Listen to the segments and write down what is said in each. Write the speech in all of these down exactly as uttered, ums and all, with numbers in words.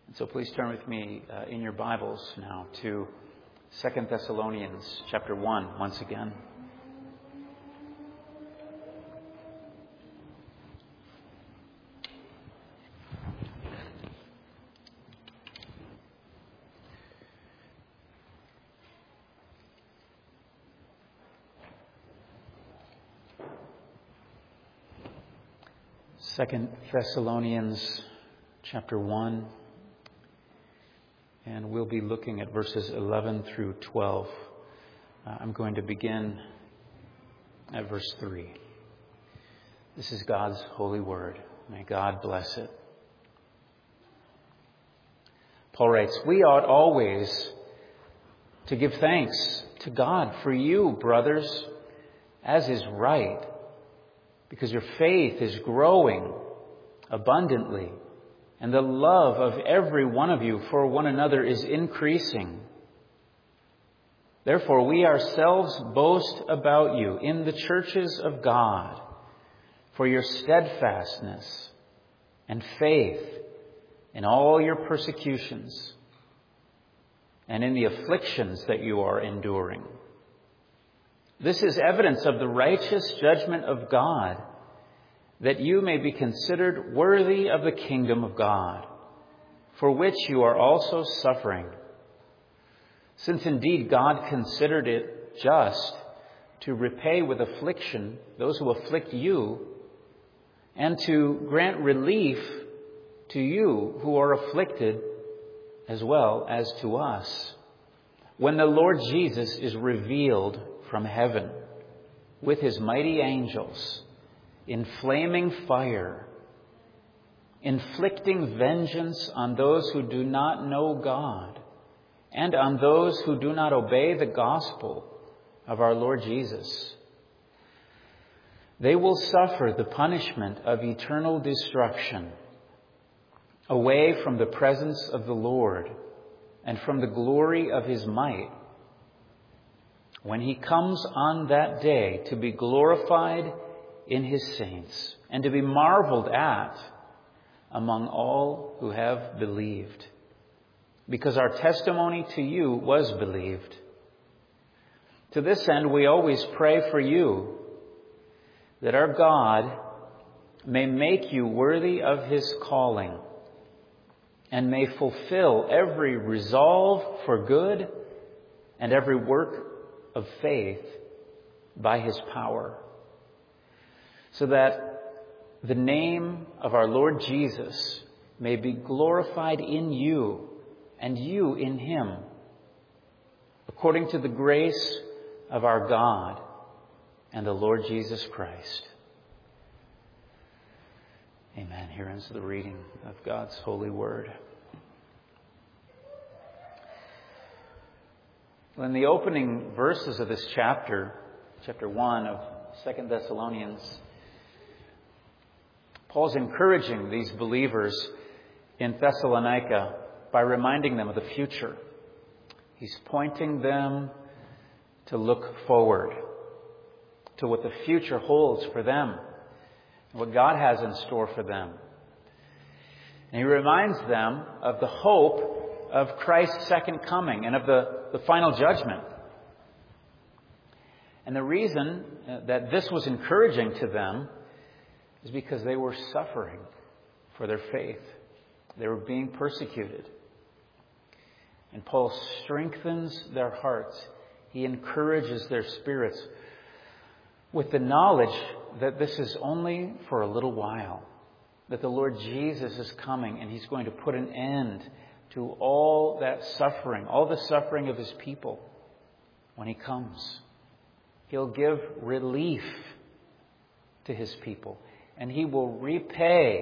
So please turn with me uh, in your Bibles now to Second Thessalonians chapter one once again. Second Thessalonians chapter one. And we'll be looking at verses eleven through twelve. Uh, I'm going to begin at verse three. This is God's holy word. May God bless it. Paul writes, "We ought always to give thanks to God for you, brothers, as is right, because your faith is growing abundantly, and the love of every one of you for one another is increasing. Therefore, we ourselves boast about you in the churches of God for your steadfastness and faith in all your persecutions and in the afflictions that you are enduring. This is evidence of the righteous judgment of God, that you may be considered worthy of the kingdom of God, for which you are also suffering. Since indeed God considered it just to repay with affliction those who afflict you, and to grant relief to you who are afflicted, as well as to us, when the Lord Jesus is revealed from heaven with his mighty angels in flaming fire, inflicting vengeance on those who do not know God and on those who do not obey the gospel of our Lord Jesus. They will suffer the punishment of eternal destruction away from the presence of the Lord and from the glory of his might, when he comes on that day to be glorified in his saints and to be marveled at among all who have believed, because our testimony to you was believed. To this end, we always pray for you, that our God may make you worthy of his calling and may fulfill every resolve for good and every work of faith by his power, so that the name of our Lord Jesus may be glorified in you and you in him, according to the grace of our God and the Lord Jesus Christ." Amen. Here ends the reading of God's holy word. Well, in the opening verses of this chapter, chapter one of Second Thessalonians, Paul's encouraging these believers in Thessalonica by reminding them of the future. He's pointing them to look forward to what the future holds for them, what God has in store for them. And he reminds them of the hope of Christ's second coming and of the, the final judgment. And the reason that this was encouraging to them is because they were suffering for their faith. They were being persecuted. And Paul strengthens their hearts. He encourages their spirits with the knowledge that this is only for a little while, that the Lord Jesus is coming and he's going to put an end to all that suffering, all the suffering of his people when he comes. He'll give relief to his people, and he will repay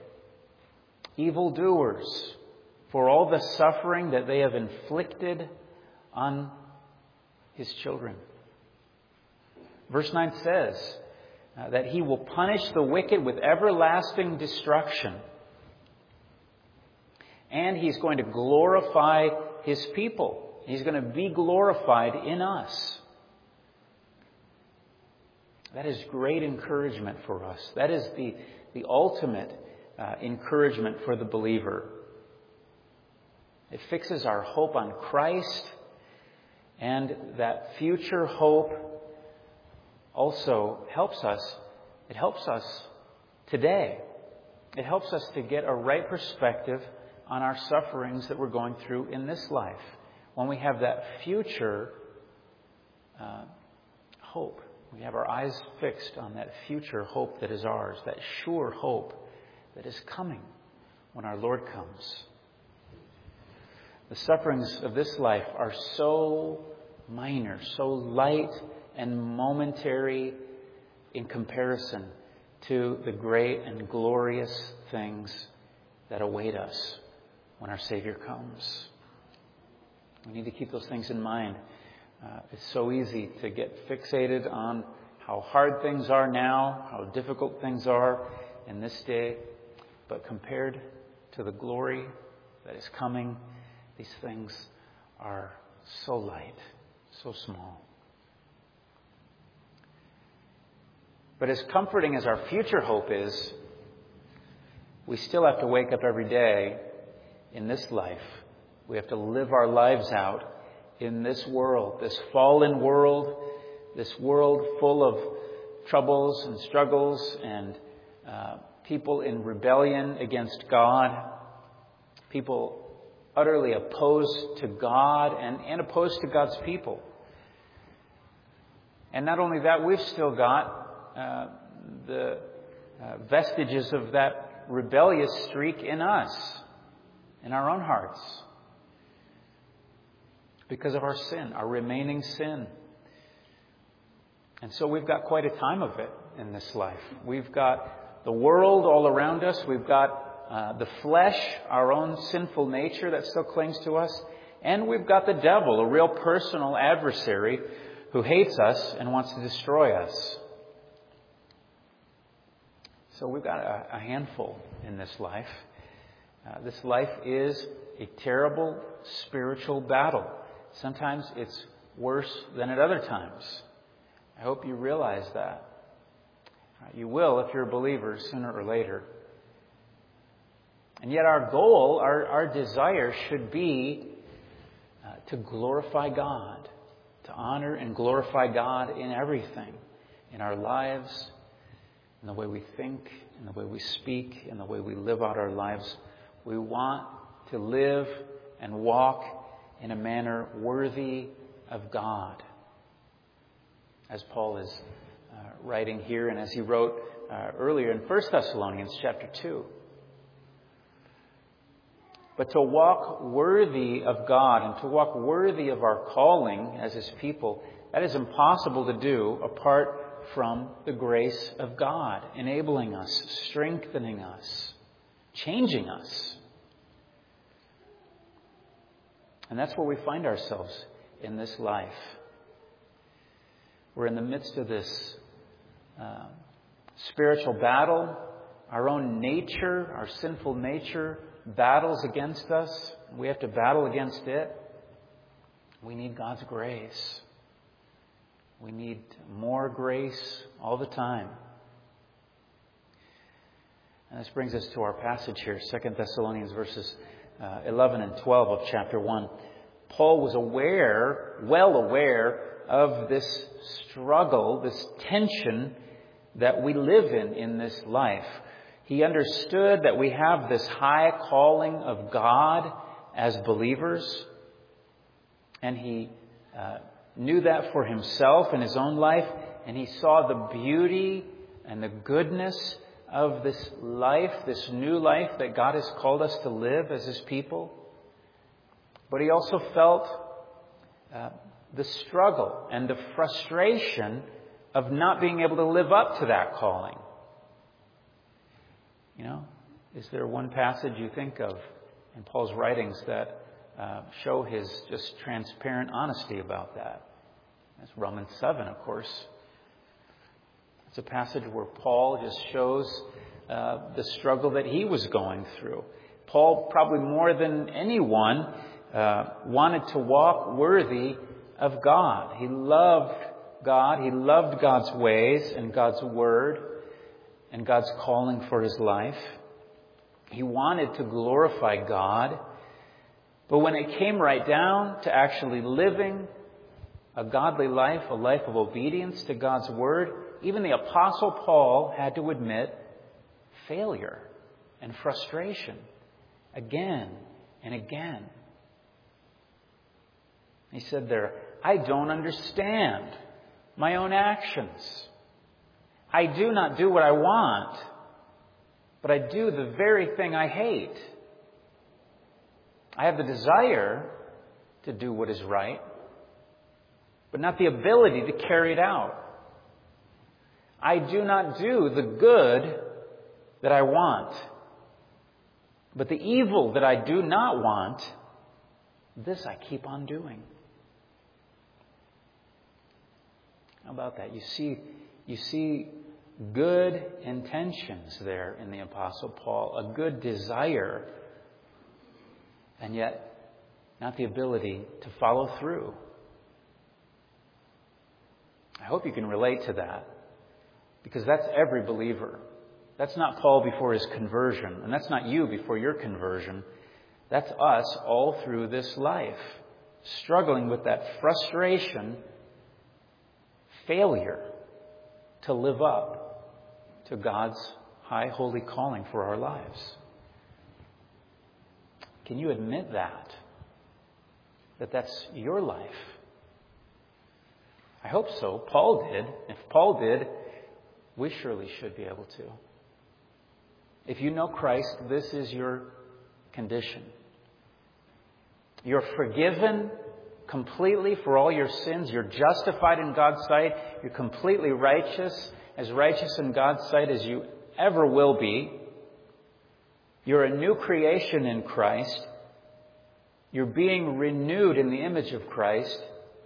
evildoers for all the suffering that they have inflicted on his children. Verse nine says uh, that he will punish the wicked with everlasting destruction. And he's going to glorify his people. He's going to be glorified in us. That is great encouragement for us. That is the, the ultimate uh, encouragement for the believer. It fixes our hope on Christ, and that future hope also helps us. It helps us today. It helps us to get a right perspective on our sufferings that we're going through in this life. When we have that future uh, hope, we have our eyes fixed on that future hope that is ours, that sure hope that is coming when our Lord comes. The sufferings of this life are so minor, so light and momentary in comparison to the great and glorious things that await us when our Savior comes. We need to keep those things in mind. Uh, it's so easy to get fixated on how hard things are now, how difficult things are in this day. But compared to the glory that is coming, these things are so light, so small. But as comforting as our future hope is, we still have to wake up every day in this life. We have to live our lives out in this world, this fallen world, this world full of troubles and struggles and uh, people in rebellion against God, people utterly opposed to God and, and opposed to God's people. And not only that, we've still got uh, the uh, vestiges of that rebellious streak in us, in our own hearts, because of our sin, our remaining sin. And so we've got quite a time of it in this life. We've got the world all around us. We've got uh, the flesh, our own sinful nature that still clings to us. And we've got the devil, a real personal adversary who hates us and wants to destroy us. So we've got a, a handful in this life. Uh, this life is a terrible spiritual battle. Sometimes it's worse than at other times. I hope you realize that. You will if you're a believer sooner or later. And yet our goal, our, our desire should be uh, to glorify God, to honor and glorify God in everything, in our lives, in the way we think, in the way we speak, in the way we live out our lives. We want to live and walk in a manner worthy of God, as Paul is uh, writing here and as he wrote uh, earlier in First Thessalonians chapter two. But to walk worthy of God and to walk worthy of our calling as His people, that is impossible to do apart from the grace of God, enabling us, strengthening us, changing us. And that's where we find ourselves in this life. We're in the midst of this uh, spiritual battle. Our own nature, our sinful nature, battles against us. We have to battle against it. We need God's grace. We need more grace all the time. And this brings us to our passage here, Second Thessalonians verses uh, eleven and twelve of chapter one. Paul was aware, well aware of this struggle, this tension that we live in in this life. He understood that we have this high calling of God as believers, and he uh, knew that for himself in his own life, and he saw the beauty and the goodness of this life, this new life that God has called us to live as His people. But he also felt uh, the struggle and the frustration of not being able to live up to that calling. You know, is there one passage you think of in Paul's writings that uh, show his just transparent honesty about that? That's Romans seven, of course. It's a passage where Paul just shows uh, the struggle that he was going through. Paul, probably more than anyone, uh, wanted to walk worthy of God. He loved God. He loved God's ways and God's word and God's calling for his life. He wanted to glorify God. But when it came right down to actually living a godly life, a life of obedience to God's Word, even the Apostle Paul had to admit failure and frustration again and again. He said there, I don't understand my own actions. I do not do what I want, but I do the very thing I hate. I have the desire to do what is right, but not the ability to carry it out. I do not do the good that I want, but the evil that I do not want, this I keep on doing. How about that? You see, you see good intentions there in the Apostle Paul, a good desire, and yet not the ability to follow through. I hope you can relate to that, because that's every believer. That's not Paul before his conversion, and that's not you before your conversion. That's us all through this life, struggling with that frustration, failure to live up to God's high holy calling for our lives. Can you admit that? That that's your life? I hope so. Paul did. If Paul did, we surely should be able to. If you know Christ, this is your condition. You're forgiven completely for all your sins. You're justified in God's sight. You're completely righteous, as righteous in God's sight as you ever will be. You're a new creation in Christ. You're being renewed in the image of Christ.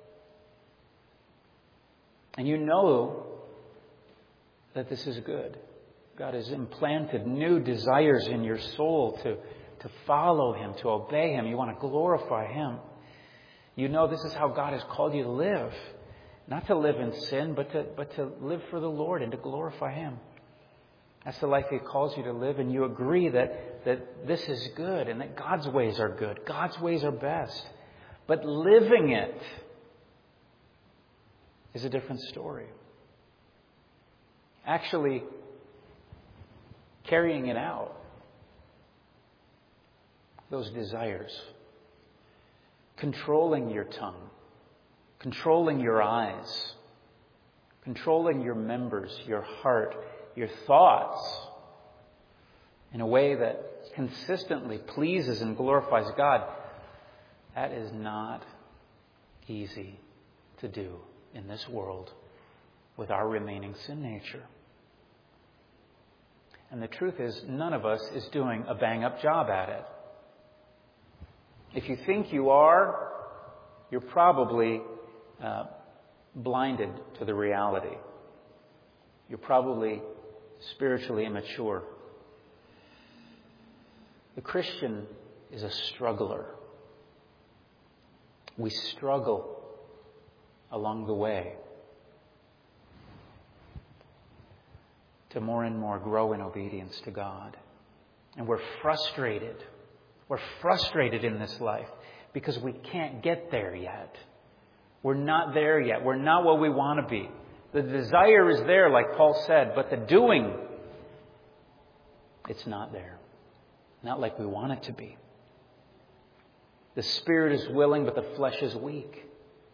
And you know that this is good. God has implanted new desires in your soul to, to follow Him, to obey Him. You want to glorify Him. You know this is how God has called you to live. Not to live in sin, but to, but to live for the Lord and to glorify Him. That's the life He calls you to live, and you agree that, that this is good and that God's ways are good. God's ways are best. But living it is a different story. Actually, carrying it out, those desires, controlling your tongue, controlling your eyes, controlling your members, your heart, your thoughts in a way that consistently pleases and glorifies God, that is not easy to do in this world with our remaining sin nature. And the truth is, none of us is doing a bang-up job at it. If you think you are, you're probably uh, blinded to the reality. You're probably spiritually immature. The Christian is a struggler. We struggle along the way to more and more grow in obedience to God. And we're frustrated. We're frustrated in this life because we can't get there yet. We're not there yet. We're not what we want to be. The desire is there, like Paul said, but the doing, it's not there. Not like we want it to be. The spirit is willing, but the flesh is weak.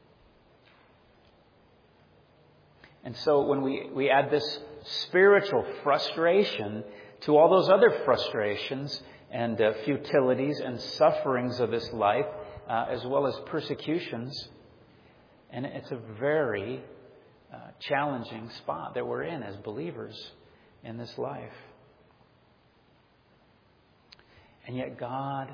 And so when we, we add this spiritual frustration to all those other frustrations and uh, futilities and sufferings of this life, uh, as well as persecutions, and it's a very uh, challenging spot that we're in as believers in this life. And yet God,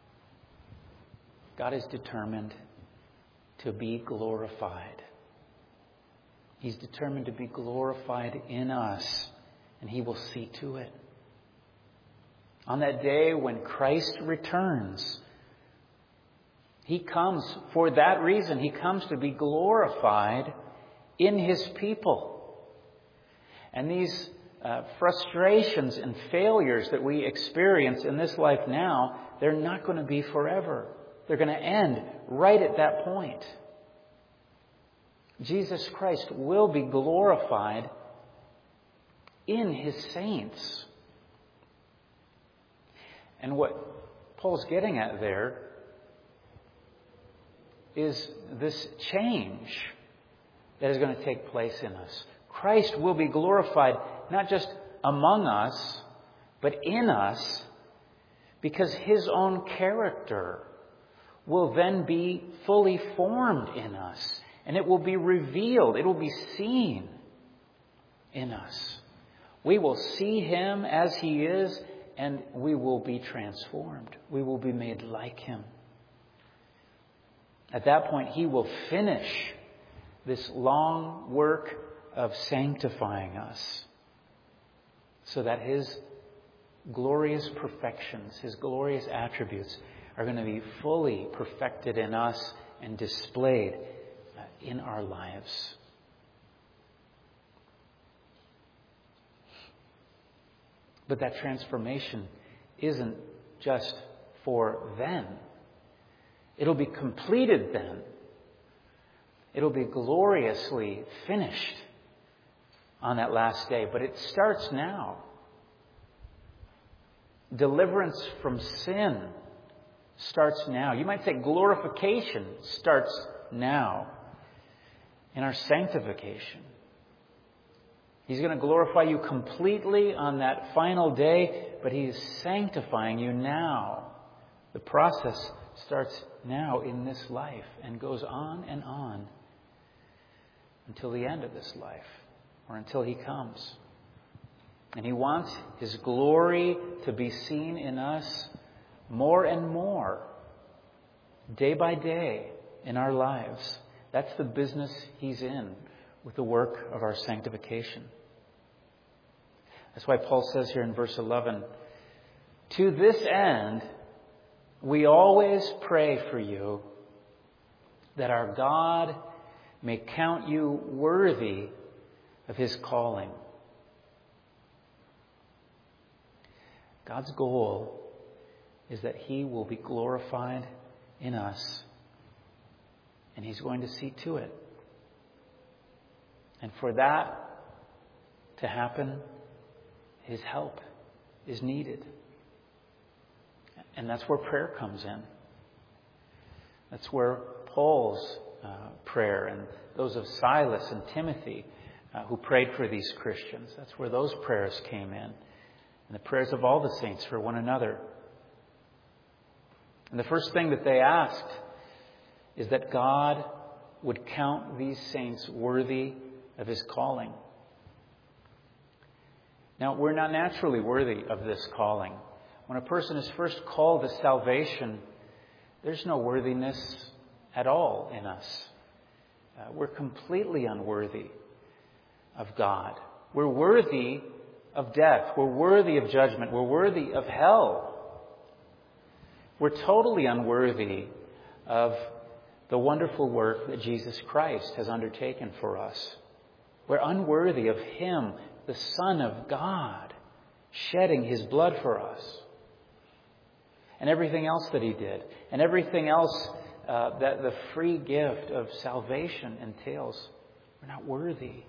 God is determined to be glorified. He's determined to be glorified in us, and He will see to it. On that day when Christ returns, He comes for that reason. He comes to be glorified in His people. And these uh, frustrations and failures that we experience in this life now, they're not going to be forever. They're going to end right at that point. Jesus Christ will be glorified in His saints. And what Paul's getting at there is this change that is going to take place in us. Christ will be glorified not just among us, but in us, because His own character will then be fully formed in us. And it will be revealed. It will be seen in us. We will see Him as He is, and we will be transformed. We will be made like Him. At that point, He will finish this long work of sanctifying us so that His glorious perfections, His glorious attributes are going to be fully perfected in us and displayed in our lives. But that transformation isn't just for then. It'll be completed then. It'll be gloriously finished on that last day. But it starts now. Deliverance from sin starts now. You might say glorification starts now in our sanctification. He's going to glorify you completely on that final day, but He is sanctifying you now. The process starts now in this life and goes on and on until the end of this life or until He comes. And He wants His glory to be seen in us more and more, day by day in our lives. That's the business He's in with the work of our sanctification. That's why Paul says here in verse eleven, "To this end, we always pray for you, that our God may count you worthy of His calling." God's goal is that He will be glorified in us, and He's going to see to it. And for that to happen, His help is needed. And that's where prayer comes in. That's where Paul's uh, prayer and those of Silas and Timothy uh, who prayed for these Christians, that's where those prayers came in. And the prayers of all the saints for one another. And the first thing that they asked is that God would count these saints worthy of His calling. Now, we're not naturally worthy of this calling. When a person is first called to salvation, there's no worthiness at all in us. Uh, we're completely unworthy of God. We're worthy of death. We're worthy of judgment. We're worthy of hell. We're totally unworthy of the wonderful work that Jesus Christ has undertaken for us. We're unworthy of Him, the Son of God, shedding His blood for us. And everything else that He did. And everything else uh, that the free gift of salvation entails. We're not worthy.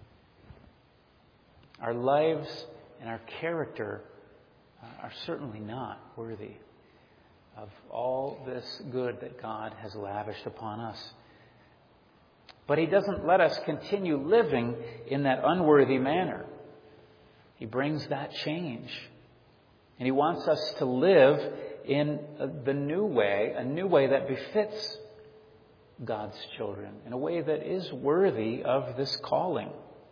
Our lives and our character uh, are certainly not worthy of all this good that God has lavished upon us. But He doesn't let us continue living in that unworthy manner. He brings that change. And He wants us to live in the new way, a new way that befits God's children, in a way that is worthy of this calling.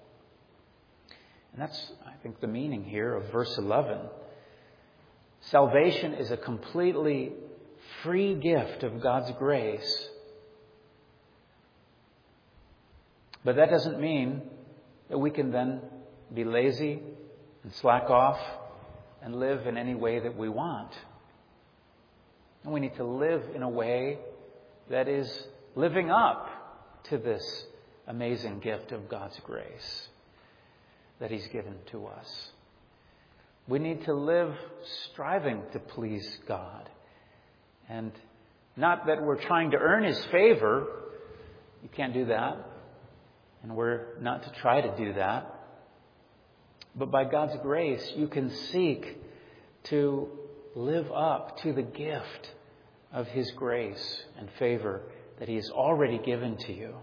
And that's, I think, the meaning here of verse eleven. Salvation is a completely free gift of God's grace. But that doesn't mean that we can then be lazy and slack off and live in any way that we want. And we need to live in a way that is living up to this amazing gift of God's grace that He's given to us. We need to live striving to please God and Not that we're trying to earn His favor. You can't do that. And we're not to try to do that. But by God's grace, you can seek to live up to the gift of His grace and favor that He has already given to you.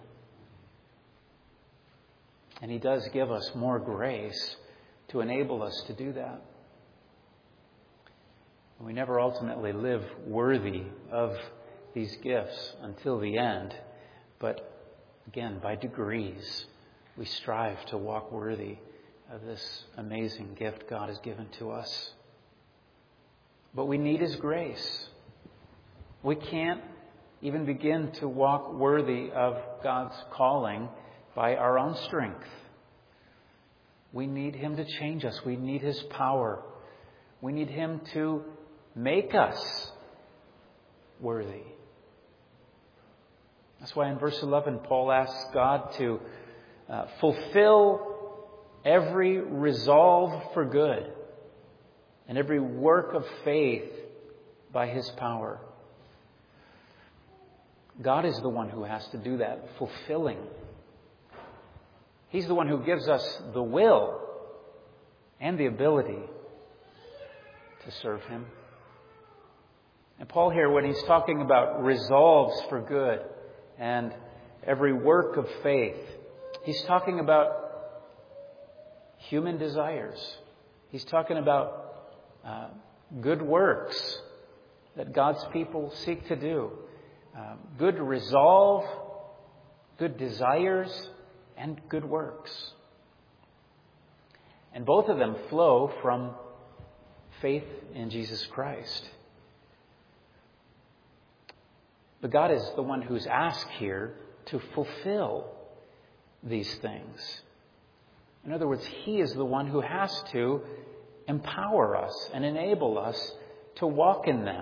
And He does give us more grace to enable us to do that. We never ultimately live worthy of these gifts until the end. But again, by degrees, we strive to walk worthy of this amazing gift God has given to us. But we need His grace. We can't even begin to walk worthy of God's calling by our own strength. We need Him to change us. We need His power. We need Him to make us worthy. That's why in verse eleven, Paul asks God to uh, fulfill every resolve for good and every work of faith by His power. God is the one who has to do that, fulfilling. He's the one who gives us the will and the ability to serve Him. And Paul here, when he's talking about resolves for good and every work of faith, he's talking about human desires. He's talking about uh, good works that God's people seek to do. Uh, good resolve, good desires, and good works. And both of them flow from faith in Jesus Christ. But God is the one who's asked here to fulfill these things. In other words, He is the one who has to empower us and enable us to walk in them.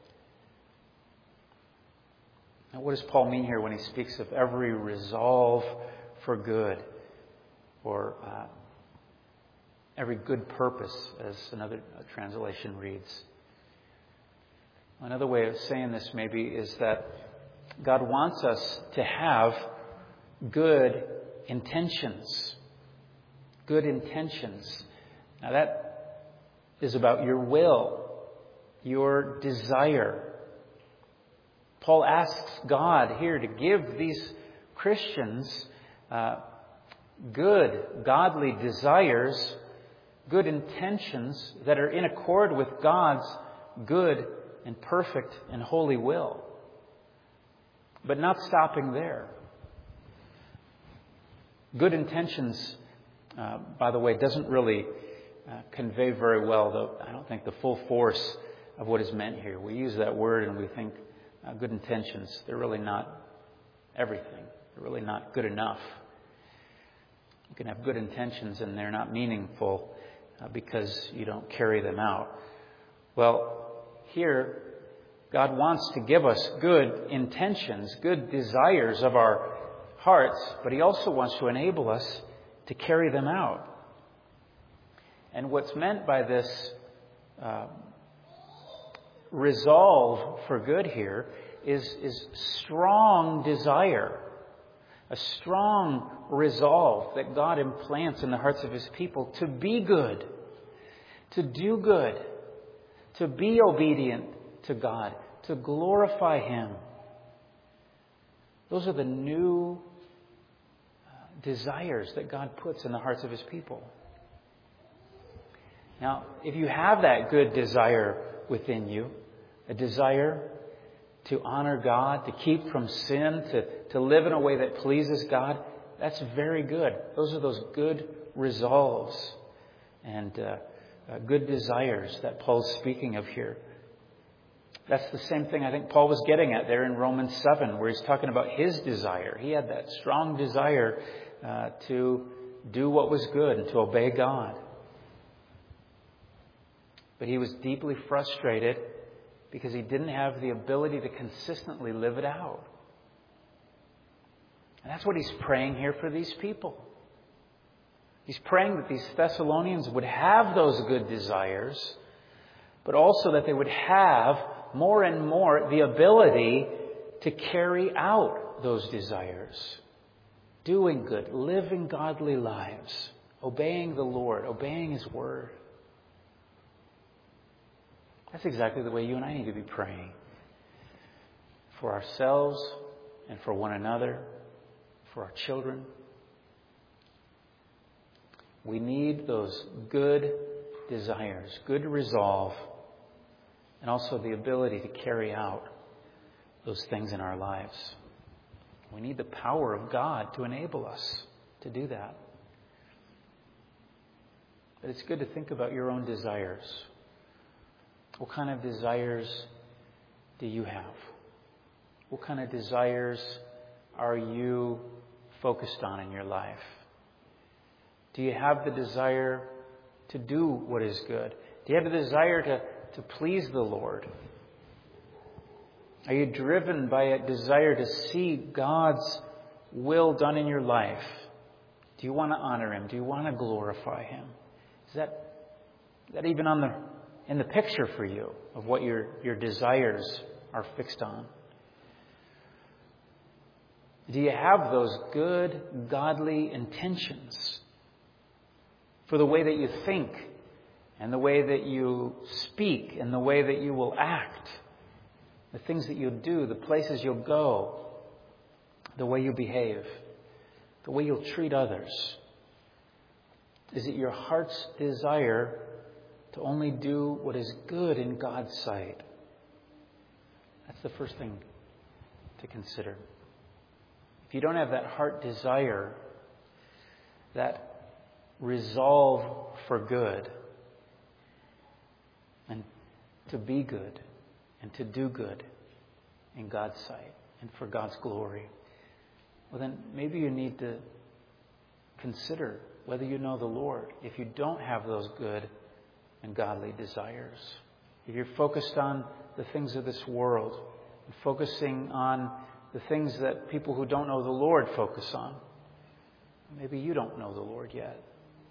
Now, what does Paul mean here when he speaks of every resolve for good, or uh, every good purpose, as another translation reads? Another way of saying this maybe is that God wants us to have good intentions. Good intentions. Now that is about your will, your desire. Paul asks God here to give these Christians uh, good, godly desires, good intentions that are in accord with God's good and perfect and holy will. But not stopping there. Good intentions, uh, by the way, doesn't really uh, convey very well, though I don't think, the full force of what is meant here. We use that word and we think uh, good intentions. They're really not everything. They're really not good enough. You can have good intentions and they're not meaningful uh, because you don't carry them out. Well, here, God wants to give us good intentions, good desires of our hearts, but He also wants to enable us to carry them out. And what's meant by this uh, resolve for good here is, is strong desire, a strong resolve that God implants in the hearts of His people to be good, to do good, to be obedient to God, to glorify Him. Those are the new uh, desires that God puts in the hearts of His people. Now, if you have that good desire within you, a desire to honor God, to keep from sin, to, to live in a way that pleases God, that's very good. Those are those good resolves and uh, uh, good desires that Paul's speaking of here. That's the same thing I think Paul was getting at there in Romans seven, where he's talking about his desire. He had that strong desire uh, to do what was good and to obey God. But he was deeply frustrated because he didn't have the ability to consistently live it out. And that's what he's praying here for these people. He's praying that these Thessalonians would have those good desires, but also that they would have more and more the ability to carry out those desires. Doing good, living godly lives, obeying the Lord, obeying His Word. That's exactly the way you and I need to be praying. For ourselves and for one another, for our children. We need those good desires, good resolve, and also the ability to carry out those things in our lives. We need the power of God to enable us to do that. But it's good to think about your own desires. What kind of desires do you have? What kind of desires are you focused on in your life? Do you have the desire to do what is good? Do you have the desire to, to please the Lord? Are you driven by a desire to see God's will done in your life? Do you want to honor Him? Do you want to glorify Him? Is that, is that even on the in the picture for you of what your, your desires are fixed on? Do you have those good, godly intentions for the way that you think and the way that you speak and the way that you will act? The things that you'll do, the places you'll go, the way you behave, the way you'll treat others. Is it your heart's desire to only do what is good in God's sight? That's the first thing to consider. If you don't have that heart desire, that resolve for good, and to be good, and to do good in God's sight and for God's glory, well then maybe you need to consider whether you know the Lord. If you don't have those good and godly desires, if you're focused on the things of this world, and focusing on the things that people who don't know the Lord focus on, maybe you don't know the Lord yet.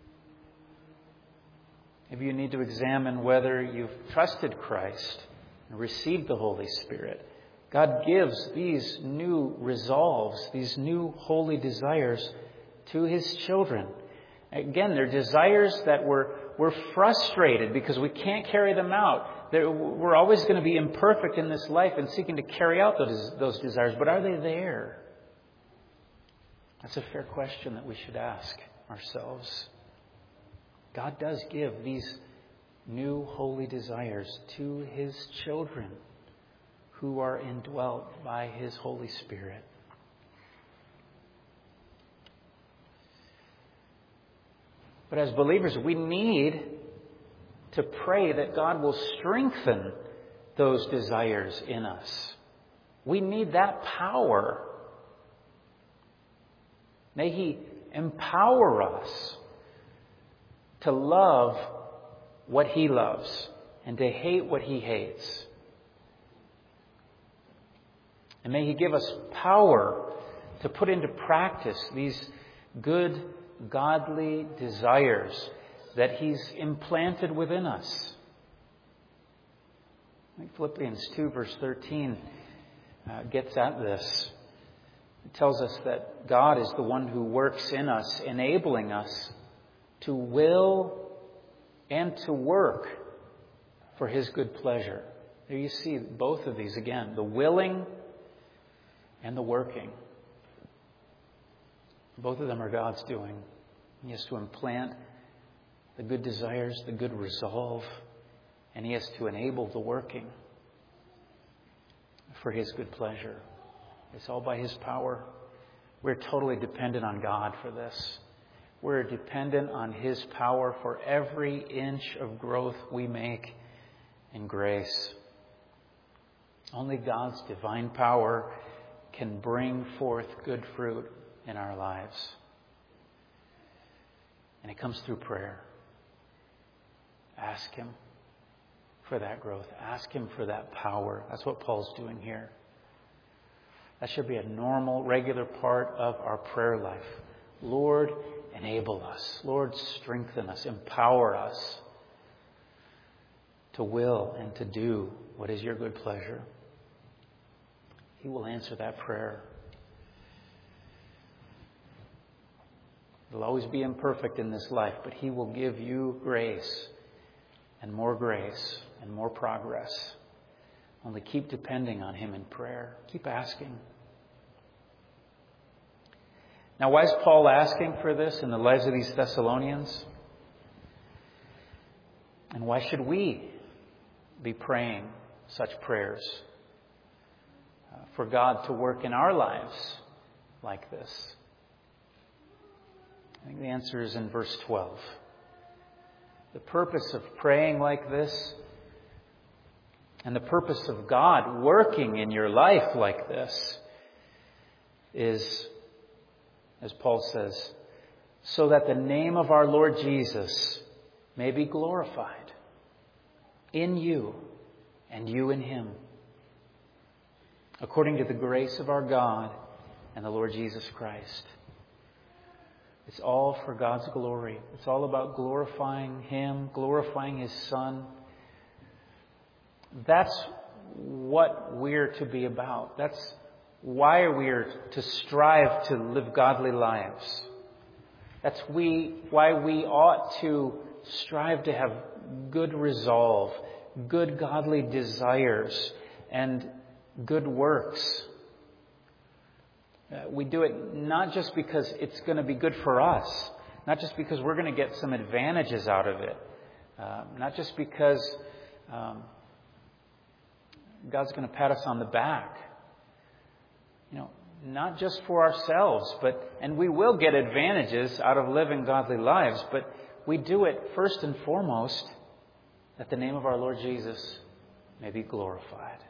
Maybe you need to examine whether you've trusted Christ and received the Holy Spirit. God gives these new resolves, these new holy desires to His children. Again, they're desires that we're, we're frustrated because we can't carry them out. They're, we're always going to be imperfect in this life and seeking to carry out those, those desires. But are they there? That's a fair question that we should ask ourselves. God does give these new holy desires to His children who are indwelt by His Holy Spirit. But as believers, we need to pray that God will strengthen those desires in us. We need that power. May He empower us to love what He loves and to hate what He hates. And may He give us power to put into practice these good, godly desires that He's implanted within us. I think Philippians two verse thirteen uh, gets at this. It tells us that God is the one who works in us, enabling us to will and to work for His good pleasure. There you see both of these again, the willing and the working. Both of them are God's doing. He has to implant the good desires, the good resolve, and He has to enable the working for His good pleasure. It's all by His power. We're totally dependent on God for this. We're dependent on His power for every inch of growth we make in grace. Only God's divine power can bring forth good fruit in our lives. And it comes through prayer. Ask Him for that growth. Ask Him for that power. That's what Paul's doing here. That should be a normal, regular part of our prayer life. Lord, enable us. Lord, strengthen us. Empower us to will and to do what is your good pleasure? He will answer that prayer. It'll always be imperfect in this life, but He will give you grace and more grace and more progress. Only keep depending on Him in prayer. Keep asking. Now, why is Paul asking for this in the lives of these Thessalonians? And why should we be praying such prayers uh, for God to work in our lives like this? I think the answer is in verse twelve. The purpose of praying like this and the purpose of God working in your life like this is, as Paul says, so that the name of our Lord Jesus may be glorified in you and you in Him, according to the grace of our God and the Lord Jesus Christ. It's all for God's glory. It's all about glorifying Him, glorifying His Son. That's what we're to be about. That's why we're to strive to live godly lives. That's we why we ought to strive to have good resolve, good godly desires, and good works. Uh, we do it not just because it's going to be good for us, not just because we're going to get some advantages out of it, uh, not just because um, God's going to pat us on the back. You know, not just for ourselves, but and we will get advantages out of living godly lives, but we do it first and foremost that the name of our Lord Jesus may be glorified.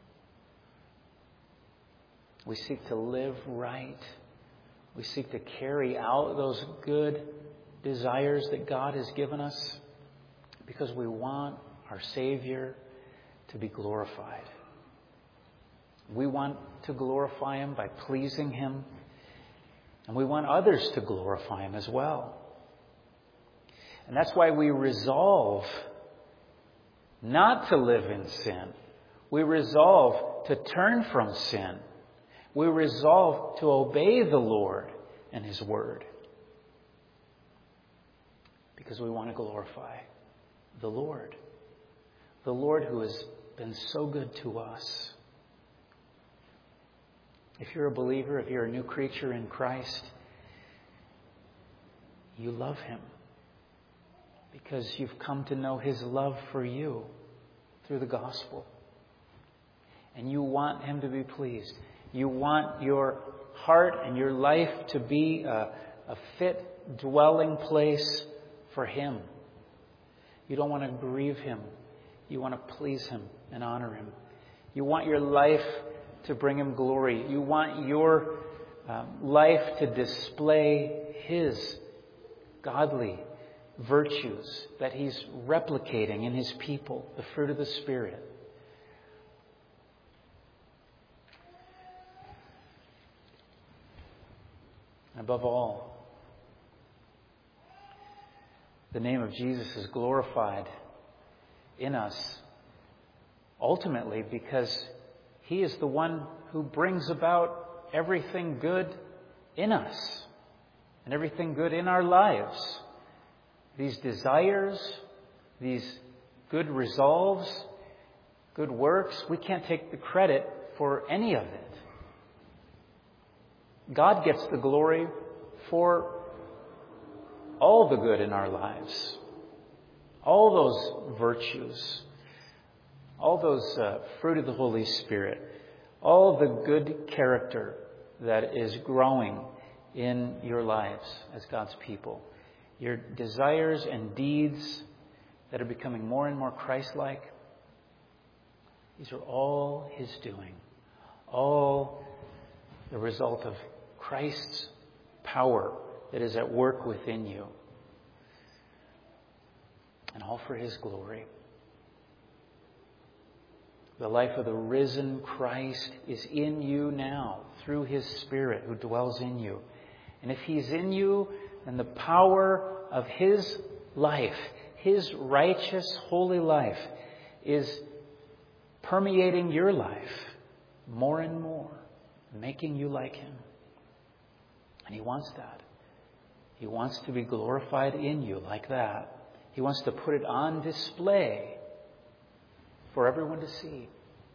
We seek to live right. We seek to carry out those good desires that God has given us because we want our Savior to be glorified. We want to glorify Him by pleasing Him, and we want others to glorify Him as well. And that's why we resolve not to live in sin. We resolve to turn from sin. We resolve to obey the Lord and His Word because we want to glorify the Lord, the Lord who has been so good to us. If you're a believer, if you're a new creature in Christ, you love Him because you've come to know His love for you through the gospel. And you want Him to be pleased. You want your heart and your life to be a, a fit dwelling place for Him. You don't want to grieve Him. You want to please Him and honor Him. You want your life to bring Him glory. You want your um, life to display His godly virtues that He's replicating in His people, the fruit of the Spirit. Above all, the name of Jesus is glorified in us ultimately because He is the one who brings about everything good in us and everything good in our lives. These desires, these good resolves, good works, we can't take the credit for any of it. God gets the glory for all the good in our lives, all those virtues, all those uh, fruit of the Holy Spirit, all the good character that is growing in your lives as God's people, your desires and deeds that are becoming more and more Christ-like. These are all His doing, all the result of Christ's power that is at work within you, and all for His glory. The life of the risen Christ is in you now through His Spirit who dwells in you. And if He's in you, then the power of His life, His righteous, holy life, is permeating your life more and more, making you like Him. And He wants that. He wants to be glorified in you like that. He wants to put it on display for everyone to see.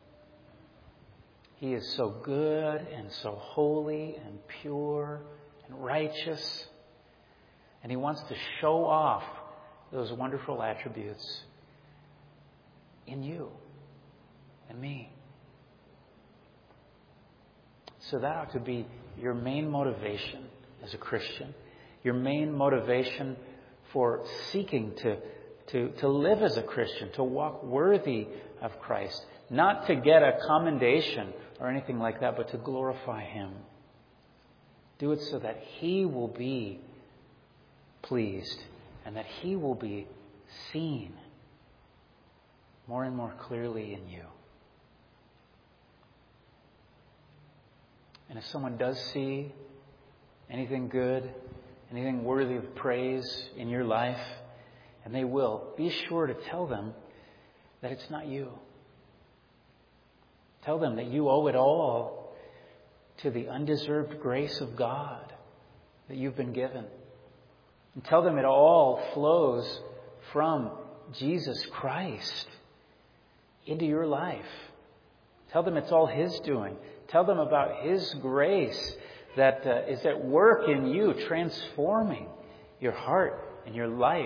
He is so good and so holy and pure and righteous. And He wants to show off those wonderful attributes in you and me. So that ought to be your main motivation as a Christian. Your main motivation for seeking to, to, to live as a Christian, to walk worthy of Christ. Not to get a commendation or anything like that, but to glorify Him. Do it so that He will be pleased and that He will be seen more and more clearly in you. And if someone does see anything good, anything worthy of praise in your life, and they will, be sure to tell them that it's not you. Tell them that you owe it all to the undeserved grace of God that you've been given. And tell them it all flows from Jesus Christ into your life. Tell them it's all His doing. Tell them about His grace that uh, is at work in you, transforming your heart and your life,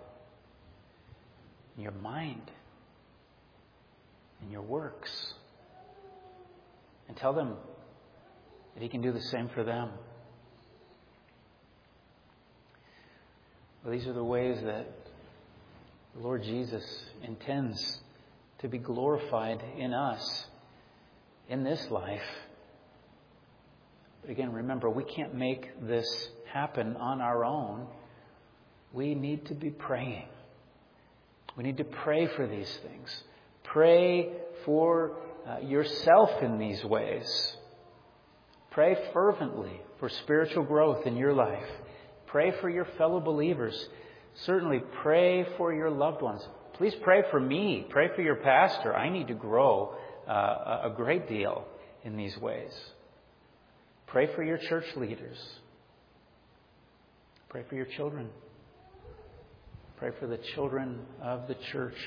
and your mind, and your works. And tell them that He can do the same for them. Well, these are the ways that the Lord Jesus intends to be glorified in us in this life. But again, remember, we can't make this happen on our own. We need to be praying. We need to pray for these things. Pray for uh, yourself in these ways. Pray fervently for spiritual growth in your life. Pray for your fellow believers. Certainly pray for your loved ones. Please pray for me. Pray for your pastor. I need to grow uh, a great deal in these ways. Pray for your church leaders. Pray for your children. Pray for the children of the church.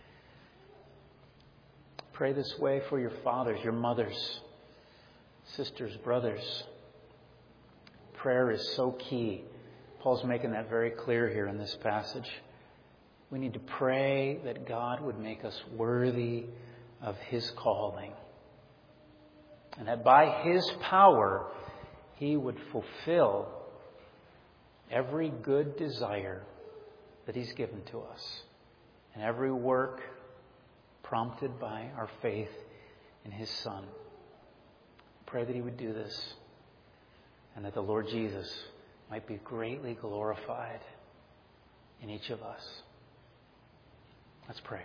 Pray this way for your fathers, your mothers, sisters, brothers. Prayer is so key. Paul's making that very clear here in this passage. We need to pray that God would make us worthy of His calling. And that by His power, He would fulfill every good desire that He's given to us. And every work prompted by our faith in His Son. Pray that He would do this. And that the Lord Jesus might be greatly glorified in each of us. Let's pray.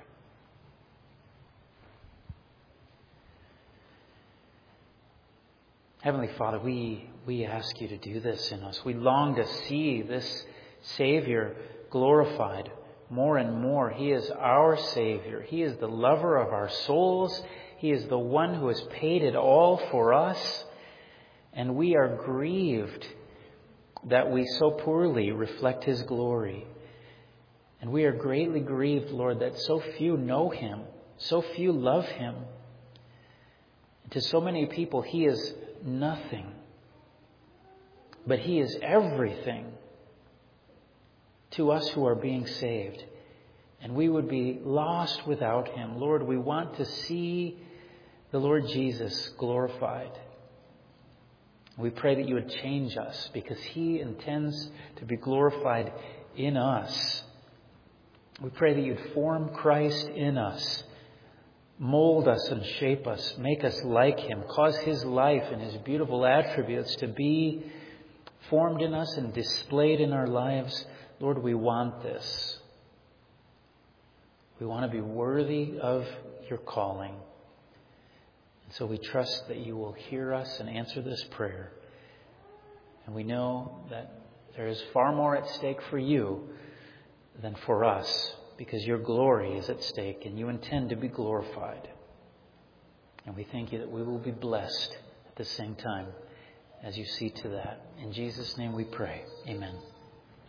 Heavenly Father, we, we ask You to do this in us. We long to see this Savior glorified more and more. He is our Savior. He is the lover of our souls. He is the one who has paid it all for us. And we are grieved that we so poorly reflect His glory. And we are greatly grieved, Lord, that so few know Him, so few love Him. And to so many people, He is nothing. But He is everything to us who are being saved. And we would be lost without Him. Lord, we want to see the Lord Jesus glorified. We pray that You would change us because He intends to be glorified in us. We pray that You'd form Christ in us, mold us and shape us, make us like Him, cause His life and His beautiful attributes to be formed in us and displayed in our lives. Lord, we want this. We want to be worthy of Your calling. And so we trust that You will hear us and answer this prayer. And we know that there is far more at stake for You than for us, because Your glory is at stake and You intend to be glorified. And we thank you that we will be blessed at the same time as you see to that. In Jesus' name we pray. Amen.